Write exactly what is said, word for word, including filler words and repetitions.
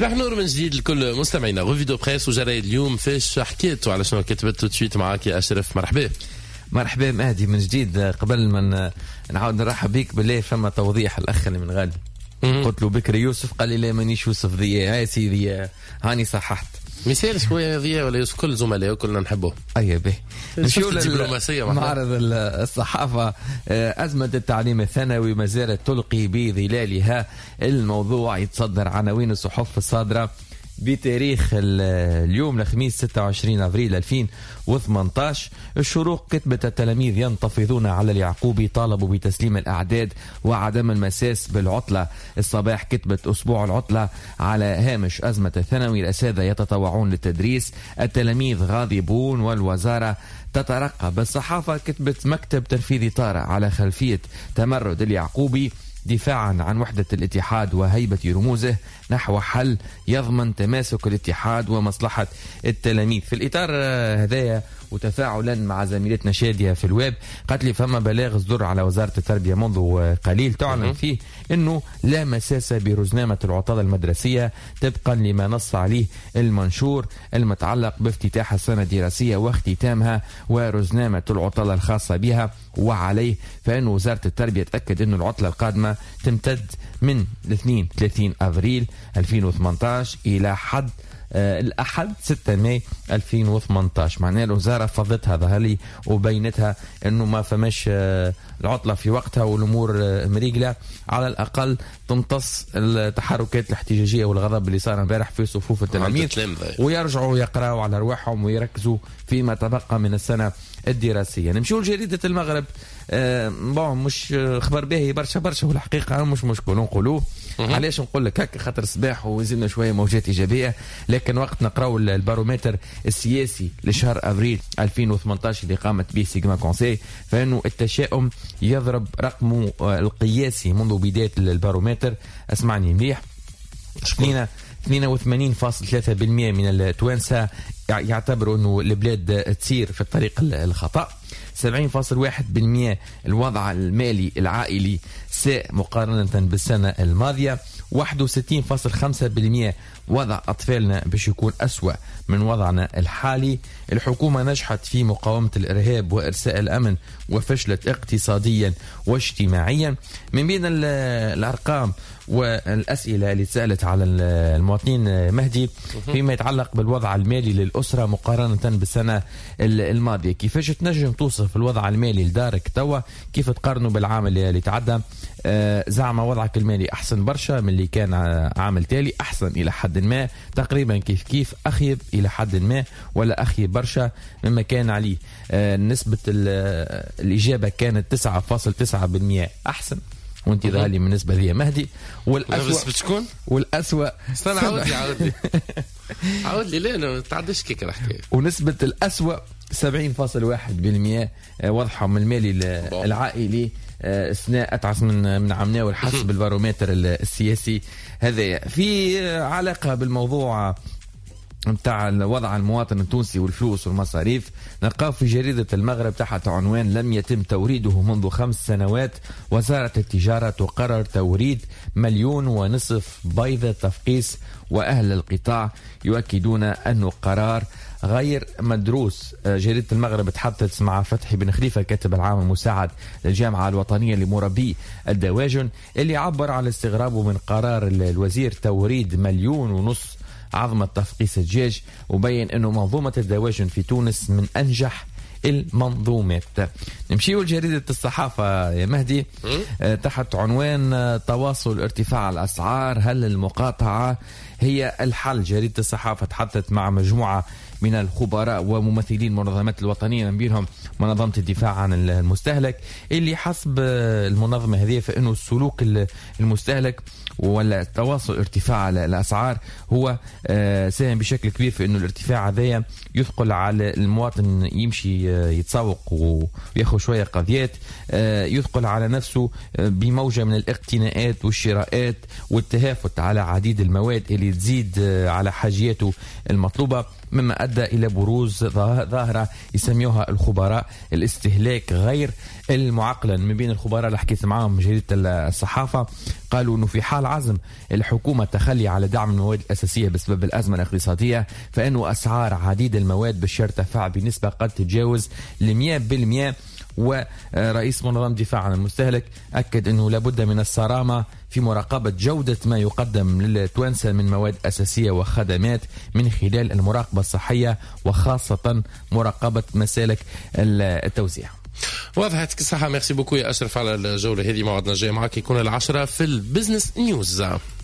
صباح نور من جديد لكل مستمعينا. غوفي دو بريس وجرايد اليوم فاش حكيتوا على شنو كتبت تو تشويت معاك يا اشرف. مرحبا مرحبا مهدي من جديد. قبل ما نعاود نرحب بيك بالله فما توضيح الاخ اللي من غادي قلت له بكري يوسف قال لي لا مانيش يوسف ضياء. هاي سيدي هاني صححت مثال شويه ضياء ولا يوسف كل زملائه كلنا نحبوه. اي به نمشيو للدبلوماسيه معرض الصحافه. ازمه التعليم الثانوي ما زالت تلقي بظلالها. الموضوع يتصدر عناوين الصحف الصادره بتاريخ اليوم الخميس ستة وعشرين أفريل ألفين وثمانية عشر. الشروق كتبت التلاميذ ينتفضون على اليعقوبي طالبوا بتسليم الأعداد وعدم المساس بالعطلة. الصباح كتبت أسبوع العطلة على هامش أزمة الثانوي. الأساتذة يتطوعون للتدريس، التلاميذ غاضبون والوزارة تترقب. الصحافة كتبت مكتب تنفيذي طارئ على خلفية تمرد اليعقوبي دفاعا عن وحدة الاتحاد وهيبة رموزه نحو حل يضمن تماسك الاتحاد ومصلحة التلاميذ. في الإطار هذايا وتفاعلا مع زميلتنا شادية في الويب قالت لي فما بلاغ صدر على وزارة التربية منذ قليل تعلن فيه انه لا مساس برزنامة العطلة المدرسية طبقا لما نص عليه المنشور المتعلق بافتتاح السنة الدراسية واختتامها ورزنامة العطلة الخاصة بها. وعليه فإن وزارة التربية تأكد أن العطلة القادمة تمتد من الاثنين وثلاثين أفريل ألفين وثمانية عشر إلى حد آه الأحد ستة ماي ألفين وثمانية عشر. معناها الوزارة فضتها ظهرلي وبينتها أنه ما فماش آه العطلة في وقتها والأمور آه مريقلة. على الأقل تمتص التحركات الاحتجاجية والغضب اللي صار امبارح في صفوف التلاميذ ويرجعوا يقرأوا على رواحهم ويركزوا فيما تبقى من السنة الدراسية. نمشيو لجريدة المغرب. آه بون مش خبر باهي برشا برشا والحقيقة مش مشكل نقولوه. علاش نقول لك هكا خاطر صباح وزلنا شوية موجات إيجابية، لكن وقت نقراو البارومتر السياسي لشهر أفريل ألفين وثمانية عشر اللي قامت به سيجما كونسي فإنه التشاؤم يضرب رقمه القياسي منذ بداية البارومتر. اسمعني مليح. اثنين وثمانين فاصلة ثلاثة بالمئة من التوانسة يعتبروا أنه البلاد تسير في الطريق الخطأ. سبعين فاصلة واحد بالمئة الوضع المالي العائلي ساء مقارنة بالسنة الماضية. واحد وستين فاصلة خمسة بالمئة وضع أطفالنا باش يكون أسوأ من وضعنا الحالي. الحكومة نجحت في مقاومة الإرهاب وإرساء الأمن وفشلت اقتصاديا واجتماعيا. من بين الأرقام والأسئلة اللي سألت على المواطنين مهدي فيما يتعلق بالوضع المالي للأسرة مقارنة بالسنة الماضية، كيفاش تنجم توصف الوضع المالي لدارك توا، كيف تقارنه بالعام اللي تعدى. آه زعم وضعك المالي أحسن برشا من اللي كان عام تالي، أحسن إلى حد ما تقريبا كيف كيف، أخيب إلى حد ما ولا أخيب برشا مما كان عليه. آه نسبة الإجابة كانت تسعة فاصلة تسعة بالمئة أحسن وانت ذالي من نسبة ذي مهدي. والأسوأ شكون؟ والأسوأ استنى عاود لي عاود لي عاود لي لا أنا تعدش كيك الحكاية. ونسبة الأسوأ سبعين فاصلة واحد بالمئة وضعهم المالي العائلي اثناء أتعس من من عمنا والحسب البارومتر السياسي هذا. في علاقة بالموضوع متاع وضع المواطن التونسي والفلوس والمصاريف نلقاه في جريدة المغرب تحت عنوان لم يتم توريده منذ خمس سنوات، وزارة التجارة تقرر توريد مليون ونصف بيضة تفقيس، وأهل القطاع يؤكدون أنه قرار غير مدروس. جريدة المغرب تحدثت مع فتحي بن خليفة كاتب العام المساعد للجامعة الوطنية لمربي الدواجن اللي عبر عن استغرابه من قرار الوزير توريد مليون ونص عظمة تفقيس الدجاج، وبين أنه منظومة الدواجن في تونس من أنجح المنظومات. نمشيو لجريدة الصحافة يا مهدي تحت عنوان تواصل ارتفاع الأسعار، هل المقاطعة هي الحل؟ جريدة الصحافة تحدثت مع مجموعة من الخبراء وممثلين المنظمات الوطنية من بينهم منظمة الدفاع عن المستهلك اللي حسب المنظمة هذه فإنه السلوك المستهلك ولا تواصل ارتفاع الأسعار هو ساهم بشكل كبير في إنه الارتفاع هذا يثقل على المواطن يمشي يتسوق ويأخذ شوية قضيات، يثقل على نفسه بموجة من الاقتناءات والشراءات والتهافت على عديد المواد اللي تزيد على حاجياته المطلوبة، مما أدى إلى بروز ظاهرة يسميوها الخبراء الاستهلاك غير المعقلا من بين الخبراء اللي حكيت معاهم جريدة الصحافة قالوا أنه في حال عزم الحكومة التخلي على دعم المواد الأساسية بسبب الأزمة الاقتصادية فإنه أسعار عديد المواد بالشهر ترتفع بنسبة قد تتجاوز المئة بالمئة. ورئيس منظمة دفاع عن المستهلك أكد أنه لابد من الصرامة في مراقبة جودة ما يقدم للتوانسة من مواد أساسية وخدمات من خلال المراقبة الصحية وخاصة مراقبة مسالك التوزيع. واضح يعطيك الصحة. ميرسي بوكو يا أشرف على الجولة هذه. موعدنا الجاي معك يكون العشرة في البزنس نيوز.